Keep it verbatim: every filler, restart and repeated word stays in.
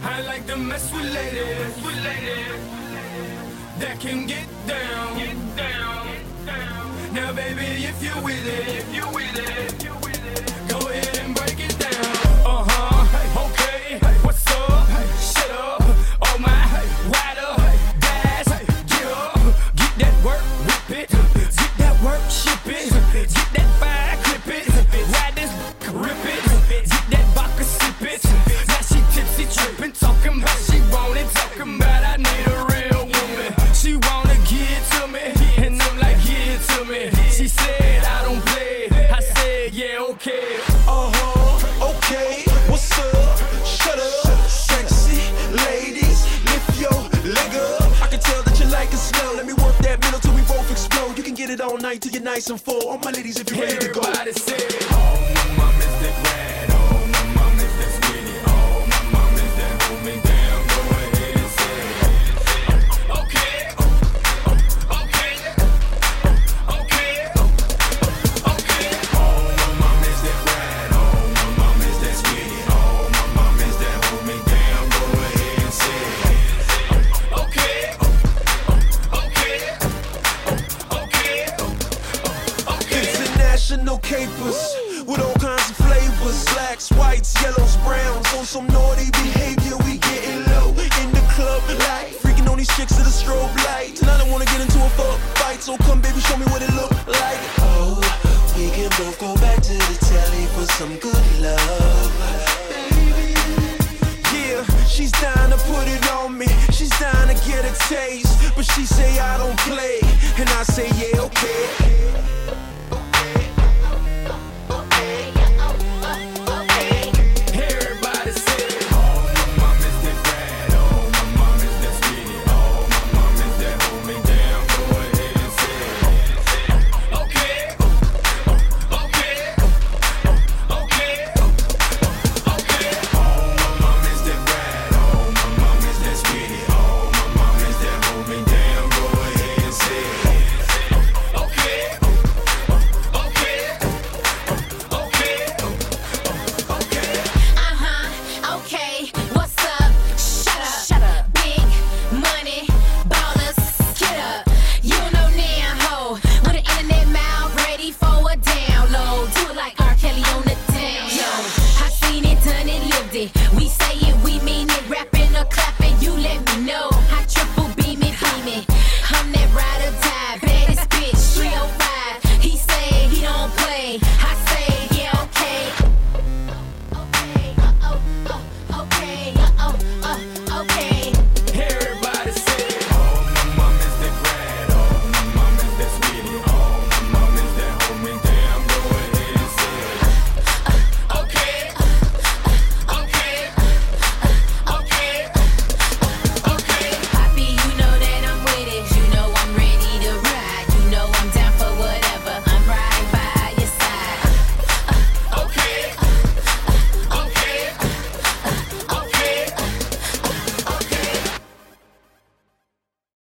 I like to mess with ladies, with ladies that can get down, get down, get down. Now, baby, if you with it, if you with it, go ahead and break it down. Uh huh. Okay. What's up? Shut up. Oh my. Ride up. Dash. Get up. Get that work. Whip it. Get that work. Ship it. Get that fire. Clip it. Ride this. Rip it. Get that vodka. Sip it. Now she tipsy, tripping, talking about she want it, talking about I need a real woman. She wanna give it to me, and I'm like, give it to me. She said I don't play. I said yeah, okay. Uh huh. Okay. What's up? Shut up. Sexy ladies, lift your leg up. I can tell that you like it slow. Let me work that middle till we both explode. You can get it all night till you're nice and full. All my ladies, if you're ready to go. Everybody say, oh my mom is that rad, oh my mom is that skinny, oh my mom is that hold me down. Go ahead and say, okay, okay, okay, okay. Oh my mom is that rad, oh my mom is that skinny, oh my mom is that hold me down. Go ahead and say, okay, okay, okay, okay. International capers with all kinds of flavors, blacks, whites, yellows, browns. On some naughty behavior, we getting low in the club, like freaking on these chicks to the strobe light. Tonight I wanna get into a fuck fight, so come baby, show me what it look like. Oh, we can both go back to the telly for some good love, baby. Yeah, she's down to put it on me. She's down to get a taste, but she say I don't play, and I say yeah, okay. Everybody say, oh my mom is that rad, oh my mom is that skinny, oh my mom is that hold me down. Go ahead and say, okay, okay, okay, okay. Oh my mom is that rad, oh my mom is that skinny, oh my mom is that hold me down. Go ahead and say, okay, okay, okay, okay. Uh-huh, okay, what's up? Shut up, shut up. Big money, ballers, get up. You know now, ho, with an internet mouth ready for a download. Do it like R. Kelly on the down. Yo, I seen it, done it, lived it. We